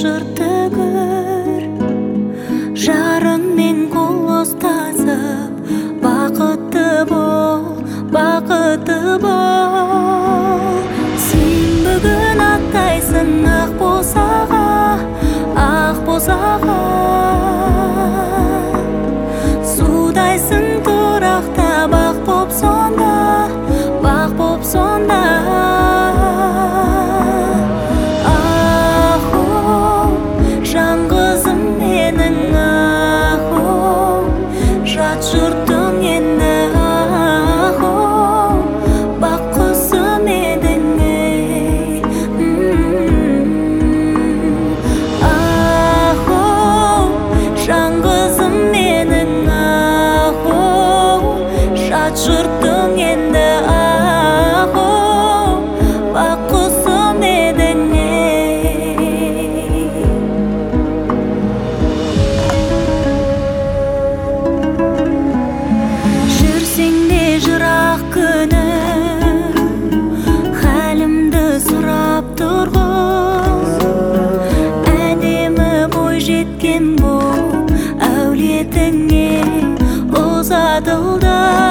жырты көр, жарыңмен қол ұстасып, бақытты бол, бақытты бол. Сен бүгін аттайсың ақ босаға, ақ босаға. Судайсың тұрақта, бақ боп сонда, бақ боп сонда. Жұртың енді бақ құсым едің ей. Жаңғызым менің жат жұртың енді бақ құсым едің жырақ күні, хәлімді сұрап тұрғыз. Әдемі бой жеткен бұл әулетіңе ұзатылды.